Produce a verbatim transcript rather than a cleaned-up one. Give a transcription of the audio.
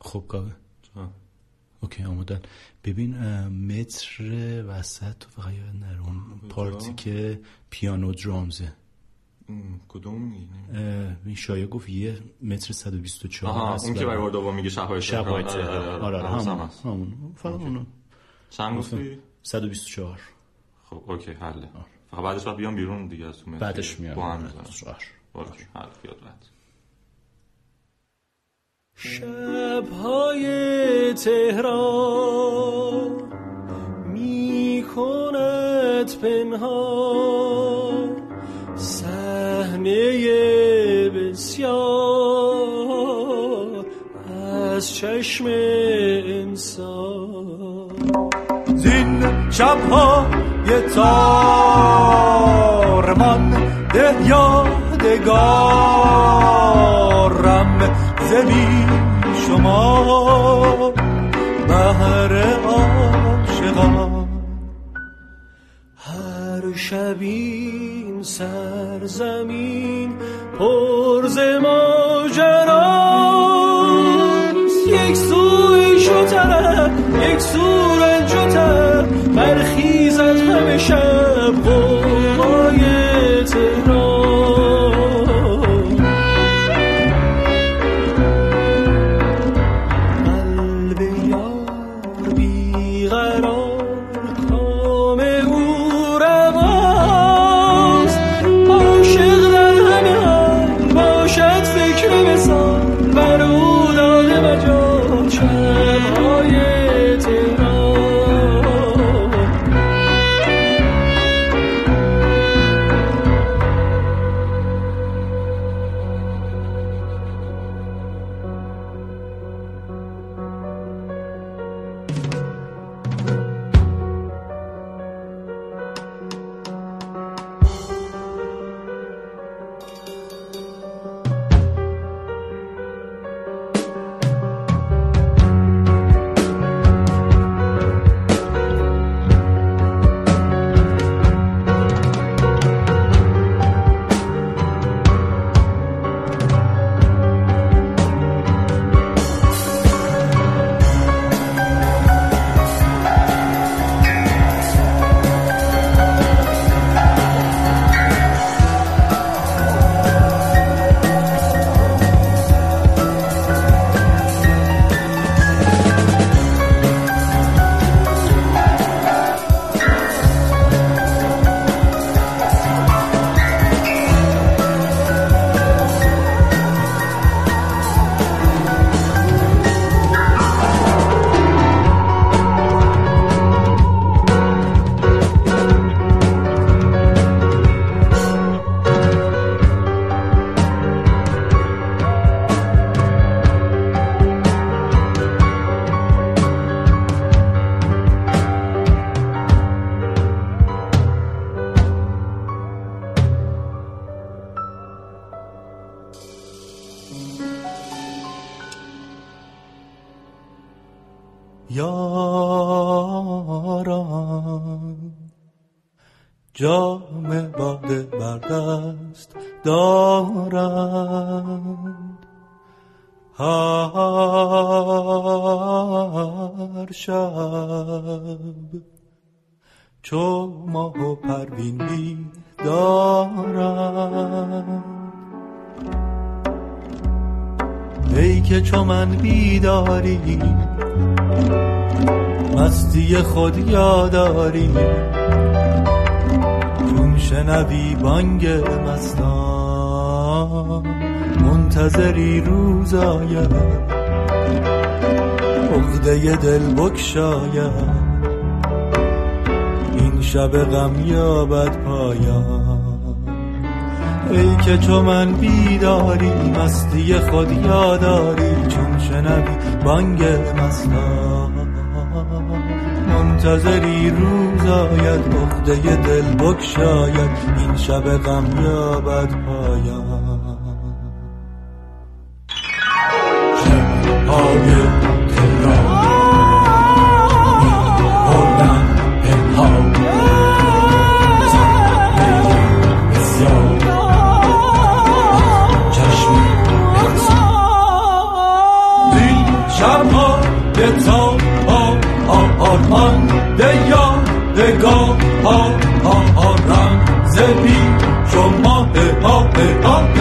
خب کاوه اوکی آمدن. ببین متر وسط تو فقط یاد نره اون پارتی که پیانو درامزه. کدوم میگی؟ این شایع گفت یه متر صد و بیست و چهار آها اون که برای بار دوم میگه شب‌های شب‌های تهران. آره آره همون همون فقط اونو. چند گفتی؟ صد و بیست و چهار. خب اوکی حله. فقط بعدش بعد بیام بیرون دیگه از اون متر. بعدش میام. با هم میذارم. اوکی حل بیاد بعد. شب‌های تهران می‌کند پنهان صحنه بسیار از چشم انسان. زین شب‌های تارمان ده یادگارم زمین شما بهر عاشقان. هر شبین سرزمین پر ز ماجراست، یک سو عیش و طرب یک سو رنج و تب، برخیزد همه شب غوغای تهران. یاران جام باده بر دست دارند، هر شب چو ماه و پروین بیدارند. ای که چو من بیداری مستی خود یاداری، چون شنوی بانگ مستان منتظری روز آید، عقده دل بگشاید، این شب غم یابد پایان. ای که چو من بیداری مستی خود یاداری، چون شنوی بانگ مستان منتظری روز آید، عقده دل بگشاید، این شب غم یابد پایان. شب‌های تهران می‌کنم پنهان صحنه بسیار چشم انسان. زین شبها به تا آرمان ده یا دگاه ها آرم زبی شما ها ها